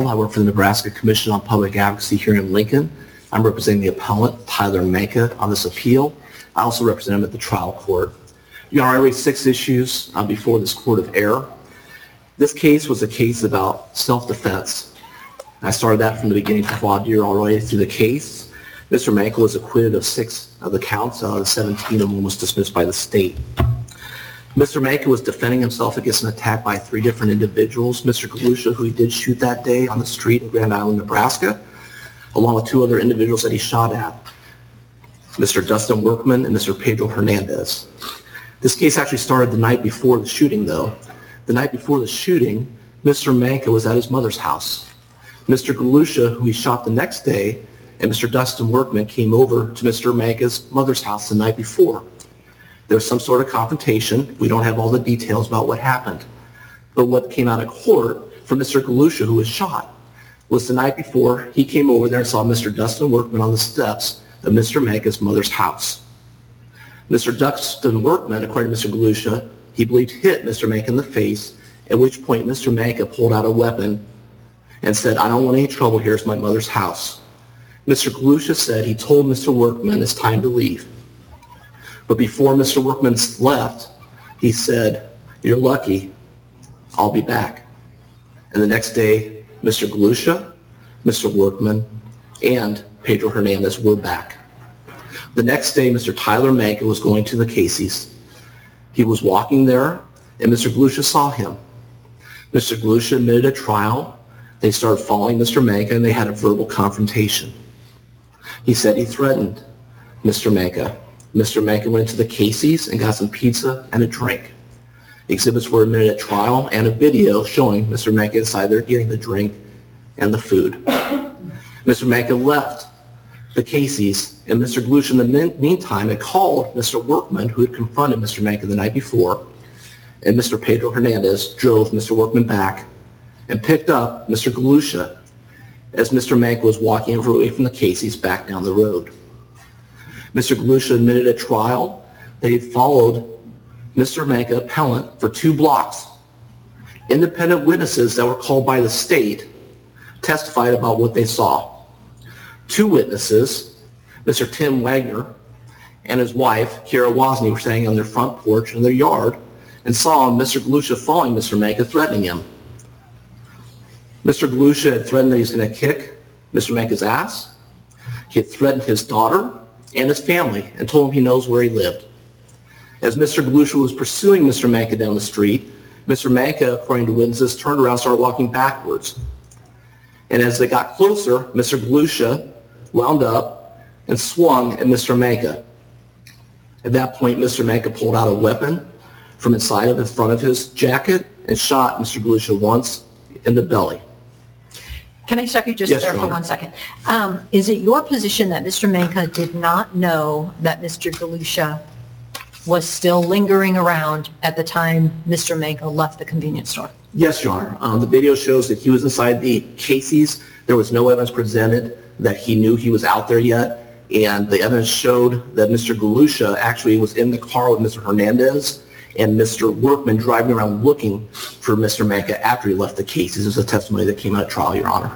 I work for the Nebraska Commission on Public Advocacy here in Lincoln. I'm representing the appellant, Tyler Manka, on this appeal. I also represent him at the trial court. Your Honor, I raised 6 issues before this court of error. This case was a case about self-defense. I started that from the beginning to voir dire all the way through the case. Mr. Manka was acquitted of 6 of the counts. 17 of them was dismissed by the state. Mr. Manka was defending himself against an attack by 3 different individuals. Mr. Galusha, who he did shoot that day on the street in Grand Island, Nebraska, along with 2 other individuals that he shot at, Mr. Dustin Workman and Mr. Pedro Hernandez. This case actually started the night before the shooting, though. The night before the shooting, Mr. Manka was at his mother's house. Mr. Galusha, who he shot the next day, and Mr. Dustin Workman came over to Mr. Manka's mother's house the night before. There was some sort of confrontation. We don't have all the details about what happened. But what came out of court from Mr. Galusha, who was shot, was the night before he came over there and saw Mr. Dustin Workman on the steps of Mr. Manka's mother's house. Mr. Dustin Workman, according to Mr. Galusha, he believed hit Mr. Manka in the face, at which point Mr. Manka pulled out a weapon and said, "I don't want any trouble here, it's my mother's house." Mr. Galusha said he told Mr. Workman it's time to leave. But before Mr. Workman left, he said, "You're lucky, I'll be back." And the next day, Mr. Galusha, Mr. Workman, and Pedro Hernandez were back. The next day, Mr. Tyler Manka was going to the Casey's. He was walking there, and Mr. Galusha saw him. Mr. Galusha admitted at trial. They started following Mr. Manka, and they had a verbal confrontation. He said he threatened Mr. Manka. Mr. Manka went to the Casey's and got some pizza and a drink. Exhibits were admitted at trial and a video showing Mr. Manka inside there getting the drink and the food. Mr. Manka left the Casey's, and Mr. Galusha in the meantime had called Mr. Workman, who had confronted Mr. Manka the night before, and Mr. Pedro Hernandez drove Mr. Workman back and picked up Mr. Galusha as Mr. Manka was walking away from the Casey's back down the road. Mr. Galusha admitted at trial that he followed Mr. Manka, appellant, for 2 blocks. Independent witnesses that were called by the state testified about what they saw. 2 witnesses, Mr. Tim Wagner and his wife, Kira Wozni, were standing on their front porch in their yard and saw Mr. Galusha following Mr. Manka, threatening him. Mr. Galusha had threatened that he was going to kick Mr. Manka's ass. He had threatened his daughter and his family and told him he knows where he lived. As Mr. Galusha was pursuing Mr. Manka down the street, Mr. Manka, according to witnesses, turned around and started walking backwards. And as they got closer, Mr. Galusha wound up and swung at Mr. Manka. At that point, Mr. Manka pulled out a weapon from inside of the front of his jacket and shot Mr. Galusha once in the belly. Can I stop you just there for 1 second? Is it your position that Mr. Manka did not know that Mr. Galusha was still lingering around at the time Mr. Manka left the convenience store? Yes, Your Honor. The video shows that he was inside the Casey's. There was no evidence presented that he knew he was out there yet, and the evidence showed that Mr. Galusha actually was in the car with Mr. Hernandez and Mr. Workman driving around looking for Mr. Manka after he left the Casey's. This is a testimony that came out at trial, Your Honor.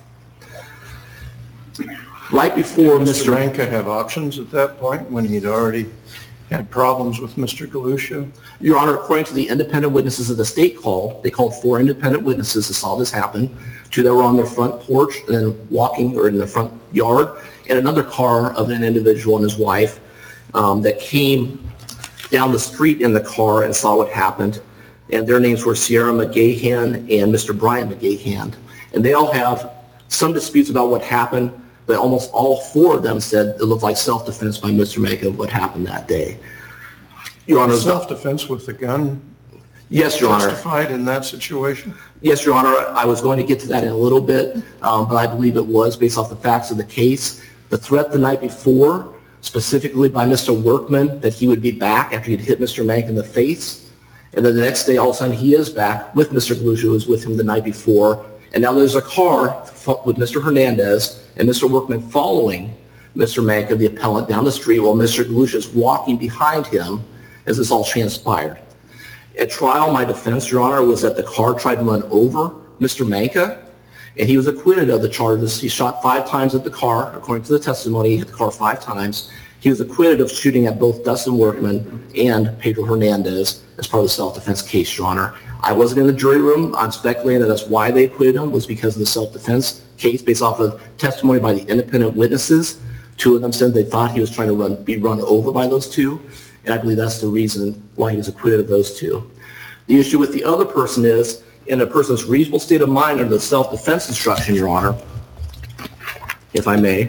Right before Mr. Manka have options at that point when he'd already had problems with Mr. Galusha? Your Honor, according to the independent witnesses that the state called, they called 4 independent witnesses that saw this happen. 2 that were on their front porch and then walking or in the front yard, and another car of an individual and his wife that came down the street in the car and saw what happened. And their names were Sierra McGahan and Mr. Brian McGahan. And they all have some disputes about what happened, but almost all 4 of them said it looked like self-defense by Mr. Manka of what happened that day. Your Honor, self-defense with the gun? Yes, Your Honor. Justified in that situation? Yes, Your Honor. I was going to get to that in a little bit, but I believe it was based off the facts of the case. The threat the night before, specifically by Mr. Workman, that he would be back after he'd hit Mr. Manka in the face. And then the next day, all of a sudden, he is back with Mr. Galusha, who was with him the night before. And now there's a car with Mr. Hernandez and Mr. Workman following Mr. Manka, the appellant, down the street while Mr. Galusha is walking behind him as this all transpired. At trial, my defense, Your Honor, was that the car tried to run over Mr. Manka, and he was acquitted of the charges. He shot 5 times at the car, according to the testimony. He hit the car 5 times. He was acquitted of shooting at both Dustin Workman and Pedro Hernandez as part of the self-defense case, Your Honor. I wasn't in the jury room. I'm speculating that that's why they acquitted him, was because of the self-defense case based off of testimony by the independent witnesses. 2 of them said they thought he was trying to be run over by those 2, and I believe that's the reason why he was acquitted of those 2. The issue with the other person is, in a person's reasonable state of mind under the self-defense instruction, Your Honor, if I may,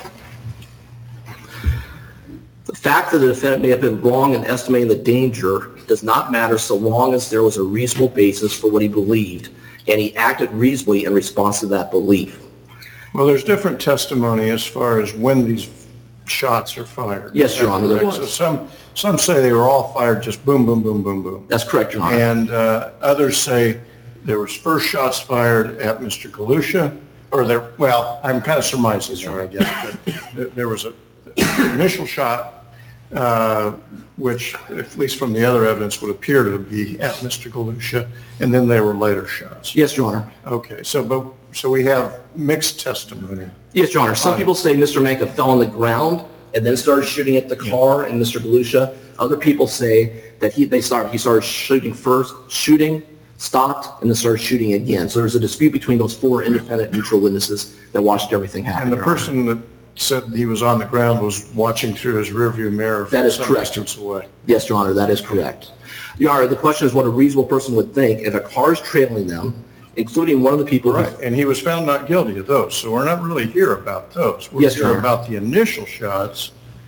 the fact that the defendant may have been wrong in estimating the danger does not matter so long as there was a reasonable basis for what he believed, and he acted reasonably in response to that belief. Well, there's different testimony as far as when these shots are fired. Yes, Your Honor. So some say they were all fired just boom, boom, boom, boom, boom. That's correct, Your Honor. And others say there was first shots fired at Mr. Galusha, well, I'm kind of surmising here, I guess, but there was an initial shot, which, at least from the other evidence, would appear to be at Mr. Galusha, and then there were later shots. Yes, Your Honor. Okay, so we have mixed testimony. Yes, Your Honor. Some people say Mr. Manka fell on the ground and then started shooting at the car and Mr. Galusha. Other people say that he started shooting first, stopped, and then started shooting again. So there's a dispute between those 4 independent neutral witnesses that watched everything happen. And the person that said he was on the ground was watching through his rearview mirror from some distance away. Yes, Your Honor, that is correct. Your Honor, the question is what a reasonable person would think if a car is trailing them, including one of the people. Right, and he was found not guilty of those, so we're not really here about those. We're here about the initial shots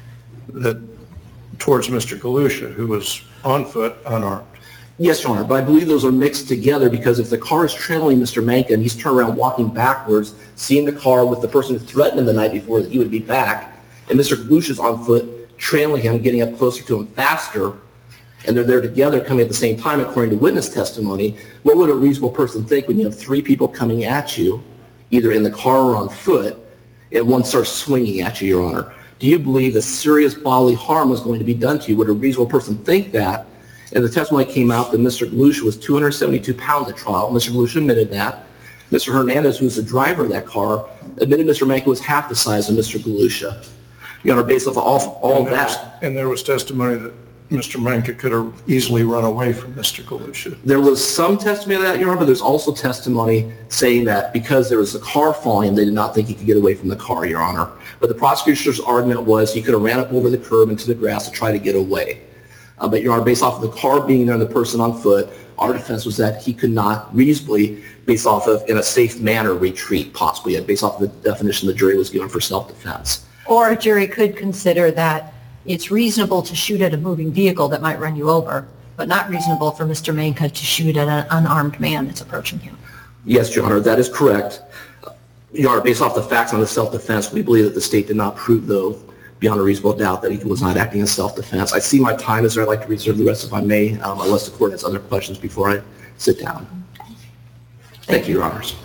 towards Mr. Galusha, who was on foot, unarmed. Yes, Your Honor, but I believe those are mixed together because if the car is trailing Mr. Manka and he's turned around walking backwards, seeing the car with the person who threatened him the night before that he would be back, and Mr. Galusha's on foot trailing him, getting up closer to him faster, and they're there together coming at the same time according to witness testimony, what would a reasonable person think when you have 3 people coming at you, either in the car or on foot, and one starts swinging at you, Your Honor? Do you believe that serious bodily harm was going to be done to you? Would a reasonable person think that? And the testimony came out that Mr. Galusha was 272 pounds at trial. Mr. Galusha admitted that. Mr. Hernandez, who was the driver of that car, admitted Mr. Manka was half the size of Mr. Galusha. Your Honor, based off all that. And there was testimony that Mr. Manka could have easily run away from Mr. Galusha. There was some testimony of that, Your Honor, but there's also testimony saying that because there was a car following, they did not think he could get away from the car, Your Honor. But the prosecutor's argument was he could have ran up over the curb into the grass to try to get away. But, Your Honor, based off of the car being there and the person on foot, our defense was that he could not reasonably, based off of, in a safe manner, retreat, possibly, based off of the definition the jury was given for self-defense. Or a jury could consider that it's reasonable to shoot at a moving vehicle that might run you over, but not reasonable for Mr. Manka to shoot at an unarmed man that's approaching him. Yes, Your Honor, that is correct. Your Honor, based off the facts on the self-defense, we believe that the state did not prove, though, beyond a reasonable doubt that he was not acting in self-defense. I see my time is there. I'd like to reserve the rest if I may, unless the court has other questions before I sit down. Thank you, Your Honors.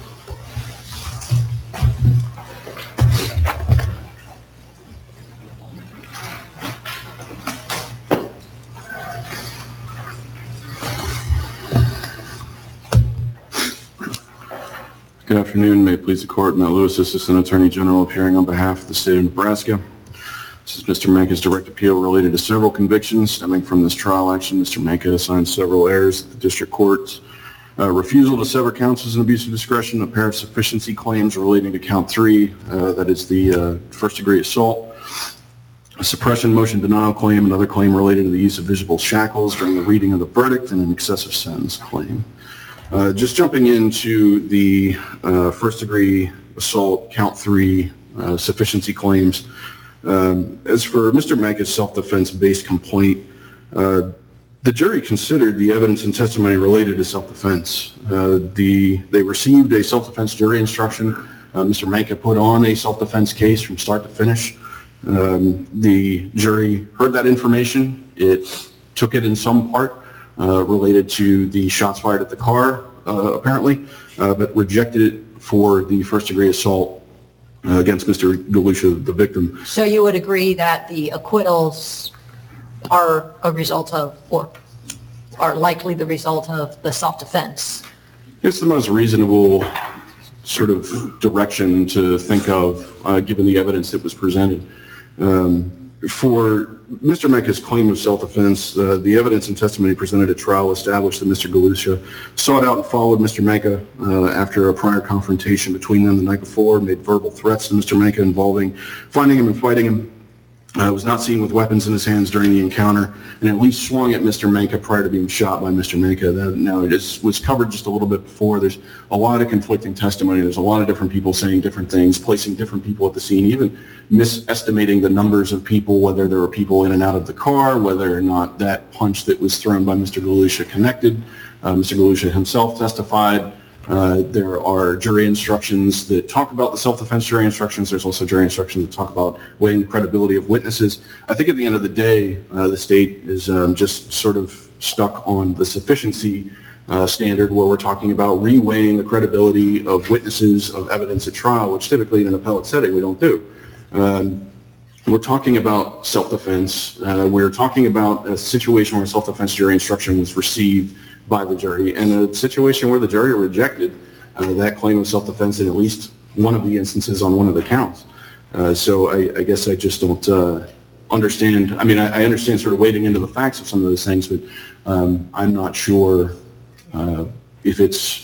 Good afternoon. May it please the court. Matt Lewis, Assistant Attorney General, appearing on behalf of the state of Nebraska. This is Mr. Manka's direct appeal related to several convictions stemming from this trial action. Mr. Manka assigned several errors at the district court's refusal to sever counts as an abuse of discretion, a pair of sufficiency claims relating to count 3, that is the first-degree assault, a suppression motion denial claim, another claim related to the use of visible shackles during the reading of the verdict, and an excessive sentence claim. Just jumping into the first-degree assault, count 3, sufficiency claims. As for Mr. Manka's self-defense-based complaint, the jury considered the evidence and testimony related to self-defense. They received a self-defense jury instruction. Mr. Manka put on a self-defense case from start to finish. The jury heard that information. It took it in some part related to the shots fired at the car, apparently, but rejected it for the first-degree assault against Mr. Galusha, the victim. So you would agree that the acquittals are a result of, or are likely the result of, the self-defense? It's the most reasonable sort of direction to think of, given the evidence that was presented. For Mr. Menka's claim of self-defense, the evidence and testimony presented at trial established that Mr. Galusha sought out and followed Mr. Menka after a prior confrontation between them the night before, made verbal threats to Mr. Menka involving finding him and fighting him. Was not seen with weapons in his hands during the encounter, and at least swung at Mr. Menka prior to being shot by Mr. Menka. Now, it was covered just a little bit before. There's a lot of conflicting testimony. There's a lot of different people saying different things, placing different people at the scene, even misestimating the numbers of people, whether there were people in and out of the car, whether or not that punch that was thrown by Mr. Galusha connected. Mr. Galusha himself testified. There are jury instructions that talk about the self-defense jury instructions. There's also jury instructions that talk about weighing the credibility of witnesses. I think at the end of the day, the state is just sort of stuck on the sufficiency standard, where we're talking about re-weighing the credibility of witnesses, of evidence at trial, which typically in an appellate setting we don't do. We're talking about self-defense. We're talking about a situation where self-defense jury instruction was received by the jury, and a situation where the jury rejected that claim of self-defense in at least one of the instances on one of the counts. So I guess I just don't understand. I mean, I understand sort of wading into the facts of some of those things, but I'm not sure if it's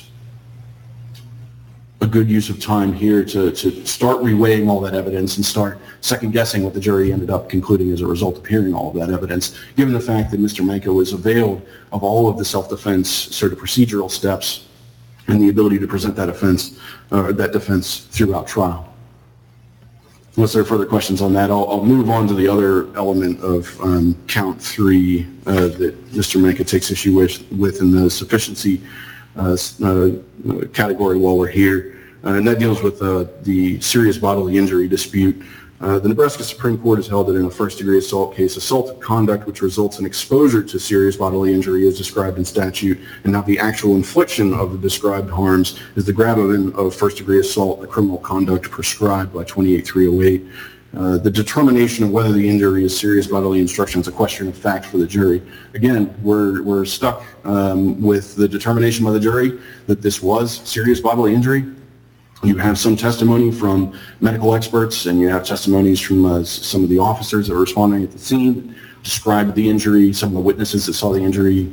a good use of time here to start reweighing all that evidence and start second-guessing what the jury ended up concluding as a result of hearing all of that evidence, given the fact that Mr. Menka was availed of all of the self-defense sort of procedural steps and the ability to present that defense throughout trial. Unless there are further questions on that, I'll move on to the other element of count 3 that Mr. Menka takes issue with in the sufficiency category while we're here, and that deals with the serious bodily injury dispute. The Nebraska Supreme Court has held that in a first-degree assault case, assaultive conduct which results in exposure to serious bodily injury is described in statute, and not the actual infliction of the described harms is the gravamen of first-degree assault, the criminal conduct prescribed by 28308. The determination of whether the injury is serious bodily injury is a question of fact for the jury. Again, we're stuck with the determination by the jury that this was serious bodily injury. You have some testimony from medical experts, and you have testimonies from some of the officers that were responding at the scene, described the injury, some of the witnesses that saw the injury,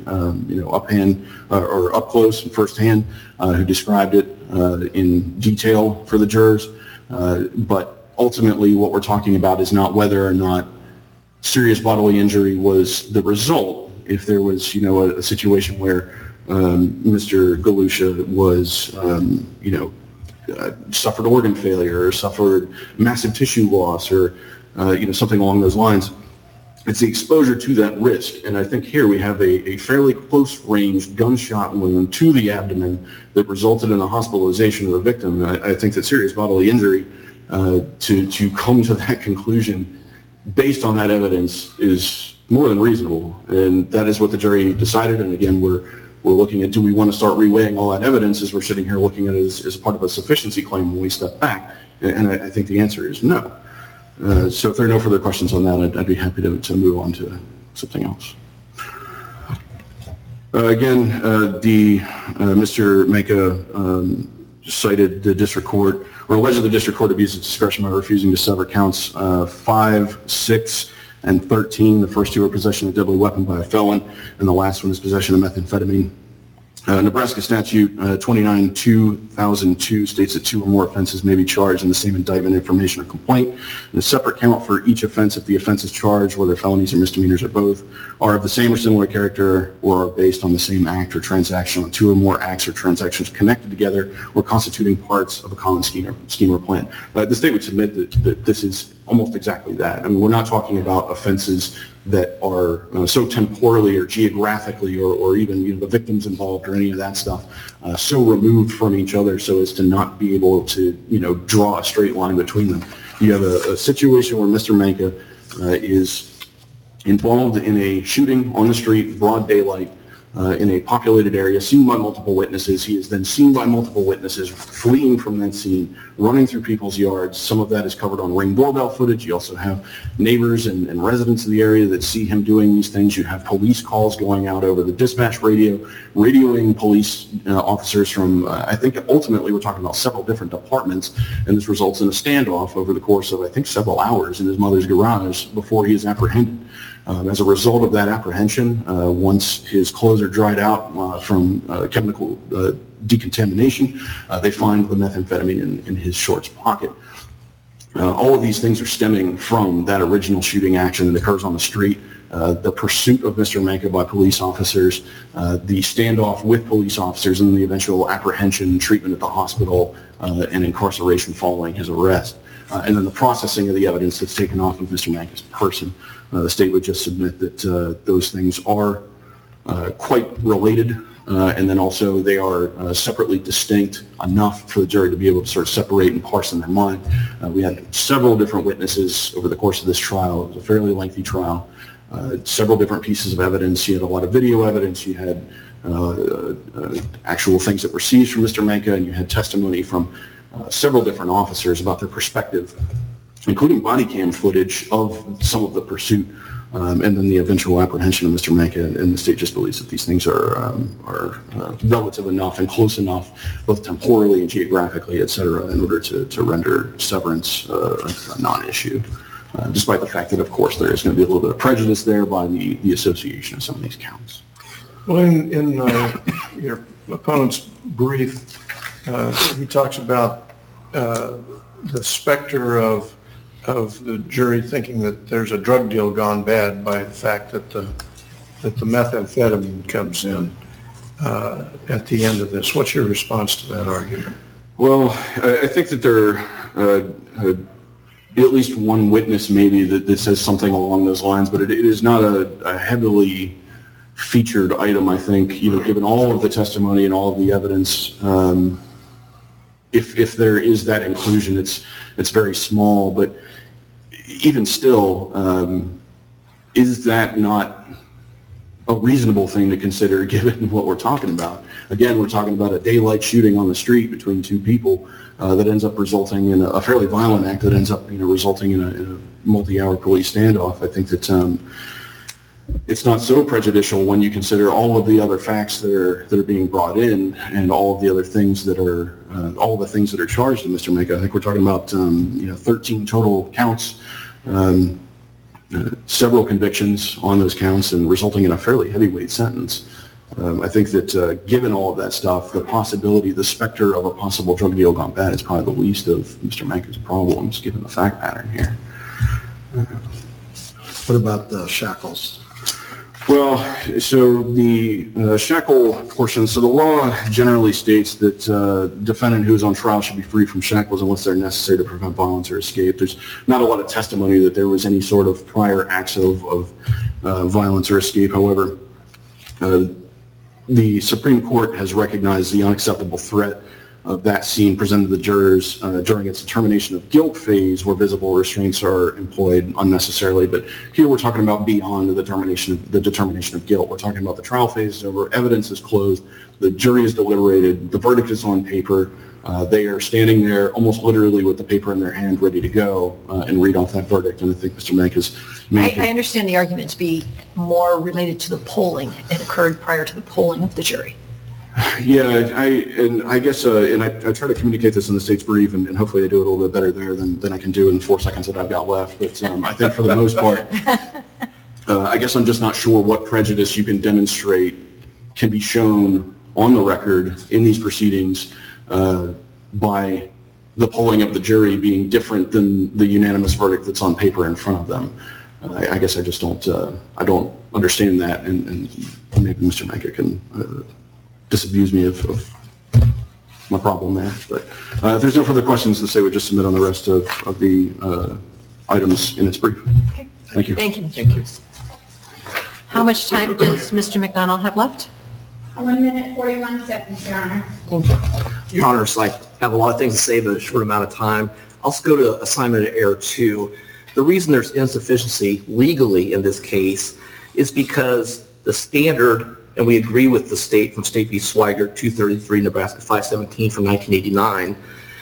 up close and firsthand, who described it in detail for the jurors. But ultimately, what we're talking about is not whether or not serious bodily injury was the result. If there was, a situation where Mr. Galusha was, suffered organ failure or suffered massive tissue loss or, something along those lines, it's the exposure to that risk. And I think here we have a fairly close-range gunshot wound to the abdomen that resulted in a hospitalization of the victim. I think that serious bodily injury, to come to that conclusion based on that evidence, is more than reasonable. And that is what the jury decided. And again, we're looking at, do we want to start reweighing all that evidence as we're sitting here looking at it as part of a sufficiency claim when we step back? And I think the answer is no. So if there are no further questions on that, I'd be happy to move on to something else. Mr. Menka cited the district court, or alleged the district court abused its discretion by refusing to sever counts 5, 6, and 13. The first two are possession of a deadly weapon by a felon, and the last one is possession of methamphetamine. Nebraska statute 29-2002 states that 2 or more offenses may be charged in the same indictment, information, or complaint, and a separate count for each offense if the offense is charged, whether felonies or misdemeanors or both, are of the same or similar character or are based on the same act or transaction, on 2 or more acts or transactions connected together or constituting parts of a common scheme or plan. The state would submit that this is almost exactly that. I mean, we're not talking about offenses that are so temporally or geographically or even the victims involved or any of that stuff so removed from each other so as to not be able to draw a straight line between them. You have a situation where Mr. Menka is involved in a shooting on the street, broad daylight, in a populated area, seen by multiple witnesses. He is then seen by multiple witnesses fleeing from that scene, running through people's yards. Some of that is covered on Ring doorbell footage. You also have neighbors and residents of the area that see him doing these things. You have police calls going out over the dispatch radio, radioing police officers from, I think ultimately we're talking about several different departments, and this results in a standoff over the course of, I think, several hours in his mother's garage before he is apprehended. As a result of that apprehension, once his clothes are dried out from chemical decontamination, they find the methamphetamine in his shorts pocket. All of these things are stemming from that original shooting action that occurs on the street, the pursuit of Mr. Manka by police officers, the standoff with police officers, and the eventual apprehension, treatment at the hospital, and incarceration following his arrest. And then the processing of the evidence that's taken off of Mr. Manka's person. The state would just submit that those things are quite related, and then also they are separately distinct enough for the jury to be able to sort of separate and parse in their mind. We had several different witnesses over the course of this trial. It was a fairly lengthy trial. Several different pieces of evidence. You had a lot of video evidence. You had actual things that were seized from Mr. Manka, and you had testimony from several different officers about their perspective, including body cam footage of some of the pursuit, and then the eventual apprehension of Mr. Manka. And the state just believes that these things are relative enough and close enough, both temporally and geographically, et cetera, in order to render severance a non-issue, despite the fact that, of course, there is going to be a little bit of prejudice there by the association of some of these counts. Well, in your opponent's brief, he talks about the specter of the jury thinking that there's a drug deal gone bad by the fact that the methamphetamine comes in at the end of this. What's your response to that argument? Well, I think that there at least one witness maybe that says something along those lines, but it is not a heavily featured item, I think, given all of the testimony and all of the evidence. If there is that inclusion, it's very small, but even still, is that not a reasonable thing to consider given what we're talking about? Again, we're talking about a daylight shooting on the street between two people that ends up resulting in a fairly violent act that ends up resulting in a multi-hour police standoff. I think that it's not so prejudicial when you consider all of the other facts that are being brought in and all of the other things that are all the things that are charged in Mr. Manka. I think we're talking about 13 total counts, several convictions on those counts, and resulting in a fairly heavyweight sentence. I think that given all of that stuff, the possibility, the specter of a possible drug deal gone bad is probably the least of Mr. Manka's problems, given the fact pattern here. What about the shackles? Well, so the shackle portion, so the law generally states that defendant who is on trial should be free from shackles unless they're necessary to prevent violence or escape. There's not a lot of testimony that there was any sort of prior acts of violence or escape. However, the Supreme Court has recognized the unacceptable threat of that scene presented to the jurors during its determination of guilt phase, where visible restraints are employed unnecessarily. But here we're talking about beyond the determination of guilt. We're talking about the trial phase is over, evidence is closed, the jury is deliberated, the verdict is on paper. They are standing there almost literally with the paper in their hand ready to go and read off that verdict. And I think Mr. Manka's I understand the argument to be more related to the polling. It occurred prior to the polling of the jury. Yeah, I guess I try to communicate this in the state's brief, and hopefully I do it a little bit better there than I can do in the 4 seconds that I've got left. But I think for the most part, I guess I'm just not sure what prejudice you can demonstrate can be shown on the record in these proceedings by the polling of the jury being different than the unanimous verdict that's on paper in front of them. I guess I just don't understand that, and maybe Mr. Manka can disabuse me of my problem there. But if there's no further questions, the state would just submit on the rest of the items in its brief. Okay. Thank you. Thank you. Thank you. How much time does Mr. McDonald have left? 1 minute, 41 seconds, Your Honor. Thank you. Your Honors, I have a lot of things to say in a short amount of time. I'll just go to assignment of error 2. The reason there's insufficiency legally in this case is because the standard and we agree with the state from State v. Swigert, 233, Nebraska 517 from 1989,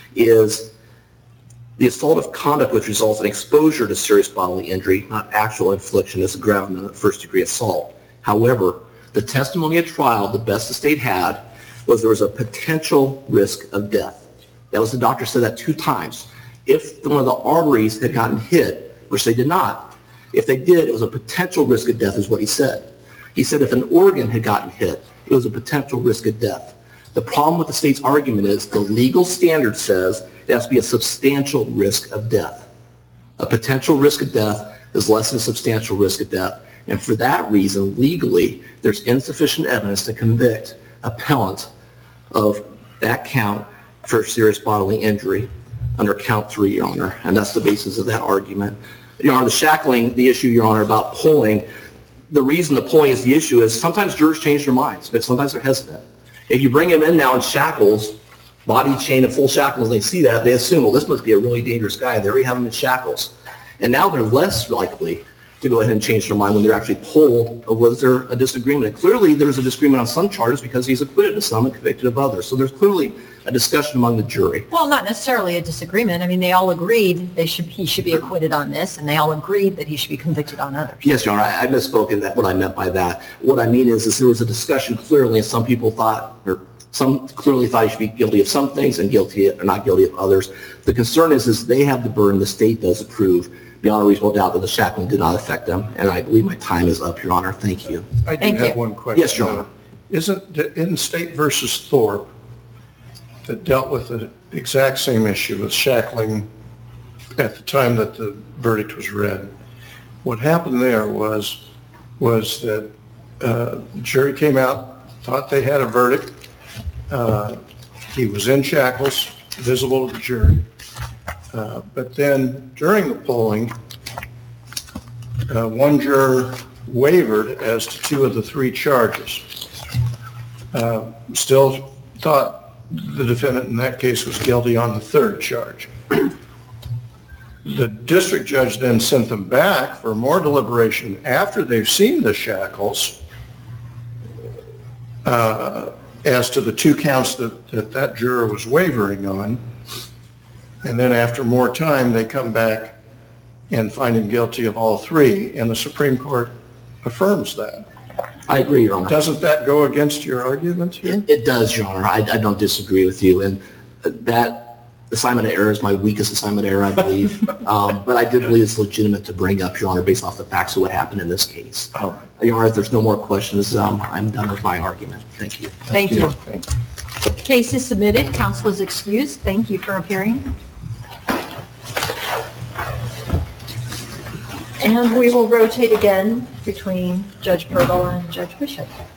is the assault of conduct which results in exposure to serious bodily injury, not actual infliction, is a gravamen of first-degree assault. However, the testimony at trial, the best the state had, was there was a potential risk of death. That was the doctor said that 2 times. If one of the arteries had gotten hit, which they did not, if they did, it was a potential risk of death is what he said. He said if an organ had gotten hit, it was a potential risk of death. The problem with the state's argument is the legal standard says there has to be a substantial risk of death. A potential risk of death is less than a substantial risk of death. And for that reason, legally, there's insufficient evidence to convict appellant of that count for serious bodily injury under count 3, Your Honor. And that's the basis of that argument. Your Honor, the shackling, the issue, Your Honor, about pulling, the reason the pulling is the issue is sometimes jurors change their minds, but sometimes they're hesitant. If you bring him in now in shackles, body chain and full shackles, and they see that, they assume, well, this must be a really dangerous guy. They already have him in shackles. And now they're less likely to go ahead and change their mind when they're actually pulled, or was there a disagreement? And clearly there's a disagreement on some charges because he's acquitted of some and convicted of others. So there's clearly a discussion among the jury. Well, not necessarily a disagreement. I mean, they all agreed he should be acquitted on this, and they all agreed that he should be convicted on others. Yes, Your Honor, I misspoke in that, what I meant by that. What I mean is there was a discussion clearly, and some people thought, or some clearly thought he should be guilty of some things and guilty or not guilty of others. The concern is they have the burden, the state does approve, beyond a reasonable doubt that the shackling did not affect them. And I believe my time is up, Your Honor. Thank you. I do have one question. Yes, Your Honor. Isn't State versus Thorpe that dealt with the exact same issue with shackling at the time that the verdict was read? What happened there was that the jury came out, thought they had a verdict. He was in shackles, visible to the jury. But then during the polling, one juror wavered as to 2 of the 3 charges. Still thought the defendant in that case was guilty on the 3rd charge. The district judge then sent them back for more deliberation after they've seen the shackles as to the 2 counts that juror was wavering on. And then after more time, they come back and find him guilty of all 3, and the Supreme Court affirms that. I agree, Your Honor. Doesn't that go against your argument here? It does, Your Honor. I don't disagree with you. And that assignment of error is my weakest assignment of error, I believe. But I did believe it's legitimate to bring up, Your Honor, based off the facts of what happened in this case. Oh. Your Honor, if there's no more questions, I'm done with my argument. Thank you. Thank you. Case is submitted. Counsel is excused. Thank you for appearing. And we will rotate again between Judge Purtle and Judge Bishop.